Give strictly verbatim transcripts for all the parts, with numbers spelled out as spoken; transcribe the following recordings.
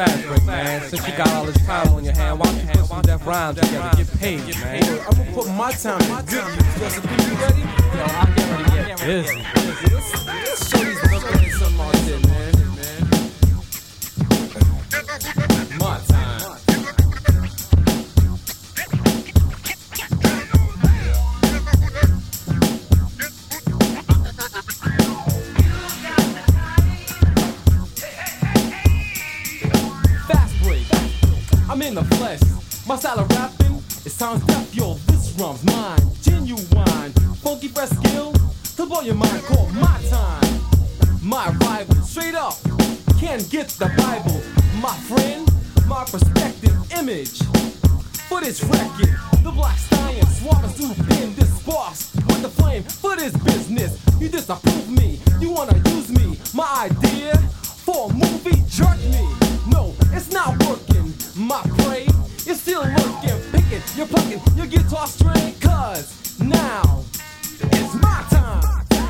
fast break, man. Since you got all this time on your hand, why don't you put some death rhymes together? Get paid, man. I'm gonna put my time in good use. Joseph, you ready? Yo, I'm getting ready to get busy. Let's, let's show these motherfuckers some more shit, man. My time. Fast break. I'm in the flesh. My style of rapping, it sounds deaf, yo. This rum's mine, genuine, funky fresh skill to blow your mind. Called my time, my rival. Straight up, can't get the Bible, my friend. My perspective, image for this record. The Black Stallion swapping through in this sparks with the flame for this business. You disapprove me, you wanna use me, my idea for a movie. Jerk me, no, it's not working. My prey is still lurking, picking, you're plucking your guitar string. Cause now it's my time.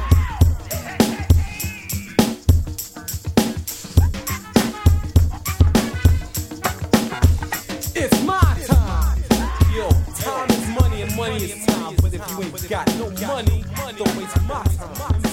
It's my time. Yo, time is money and money is time. But if you ain't got no money, don't waste my time.